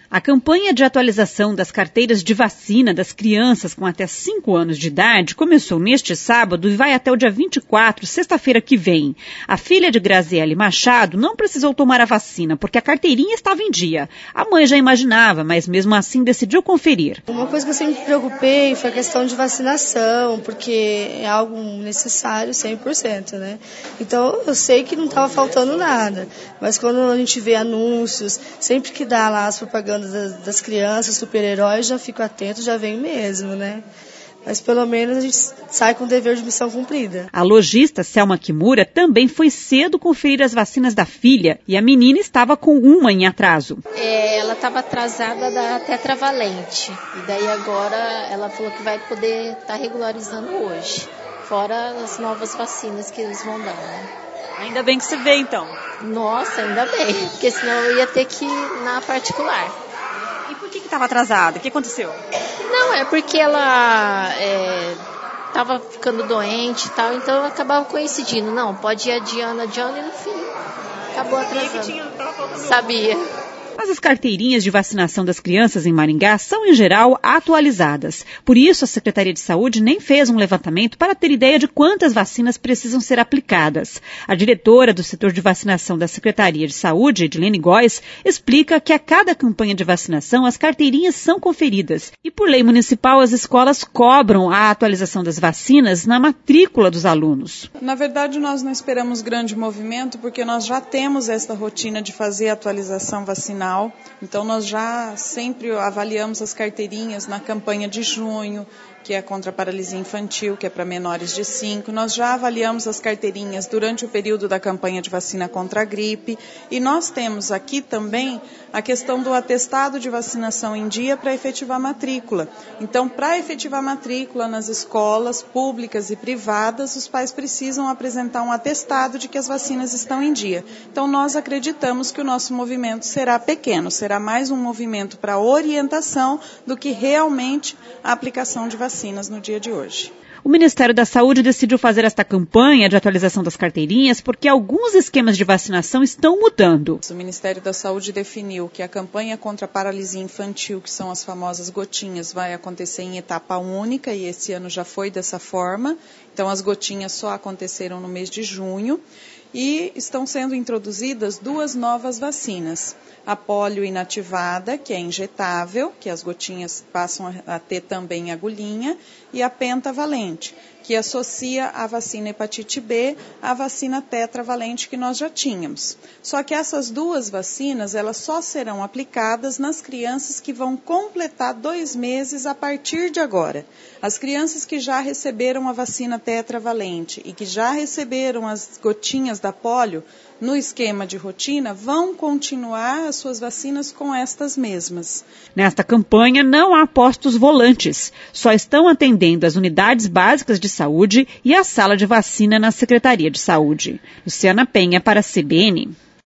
A campanha de atualização das carteiras de vacina das crianças com até 5 anos de idade começou neste sábado e vai até o dia 24, sexta-feira que vem. A filha de Graziele Machado não precisou tomar a vacina porque a carteirinha estava em dia. A mãe já imaginava, mas mesmo assim decidiu conferir. Uma coisa que eu sempre me preocupei foi a questão de vacinação, porque é algo necessário 100%, né? Então eu sei que não estava faltando nada, mas quando a gente vê anúncios, sempre que dá lá as propagandas das crianças, super-heróis, já fico atento, já vem mesmo, né? Mas pelo menos a gente sai com o dever de missão cumprida. A lojista Selma Kimura também foi cedo conferir as vacinas da filha e a menina estava com uma em atraso. Ela estava atrasada da tetravalente e daí agora ela falou que vai poder estar regularizando hoje, fora as novas vacinas que eles vão dar, né? Ainda bem que você veio então. Nossa, ainda bem, porque senão eu ia ter que ir na particular. E por que estava atrasada? O que aconteceu? Não, é porque ela estava ficando doente e tal, então acabava coincidindo. Não, pode ir adiando e no fim acabou atrasando. Sabia. Mas as carteirinhas de vacinação das crianças em Maringá são, em geral, atualizadas. Por isso, a Secretaria de Saúde nem fez um levantamento para ter ideia de quantas vacinas precisam ser aplicadas. A diretora do setor de vacinação da Secretaria de Saúde, Edilene Góes, explica que a cada campanha de vacinação as carteirinhas são conferidas. E, por lei municipal, as escolas cobram a atualização das vacinas na matrícula dos alunos. Na verdade, nós não esperamos grande movimento, porque nós já temos essa rotina de fazer a atualização vacinal. Então, nós já sempre avaliamos as carteirinhas na campanha de junho, que é contra a paralisia infantil, que é para menores de 5. Nós já avaliamos as carteirinhas durante o período da campanha de vacina contra a gripe. E nós temos aqui também a questão do atestado de vacinação em dia para efetivar a matrícula. Então, para efetivar a matrícula nas escolas públicas e privadas, os pais precisam apresentar um atestado de que as vacinas estão em dia. Então, nós acreditamos que o nosso movimento será pequeno, será mais um movimento para orientação do que realmente a aplicação de vacinas no dia de hoje. O Ministério da Saúde decidiu fazer esta campanha de atualização das carteirinhas porque alguns esquemas de vacinação estão mudando. O Ministério da Saúde definiu que a campanha contra a paralisia infantil, que são as famosas gotinhas, vai acontecer em etapa única e esse ano já foi dessa forma. Então as gotinhas só aconteceram no mês de junho e estão sendo introduzidas 2 novas vacinas. A polio inativada, que é injetável, que as gotinhas passam a ter também agulhinha, e a pentavalente, que associa a vacina hepatite B à vacina tetravalente que nós já tínhamos. Só que essas 2 vacinas, elas só serão aplicadas nas crianças que vão completar 2 meses a partir de agora. As crianças que já receberam a vacina tetravalente e que já receberam as gotinhas da polio, no esquema de rotina, vão continuar as suas vacinas com estas mesmas. Nesta campanha não há postos volantes, só estão atendendo as unidades básicas de saúde e a sala de vacina na Secretaria de Saúde. Luciana Penha para a CBN.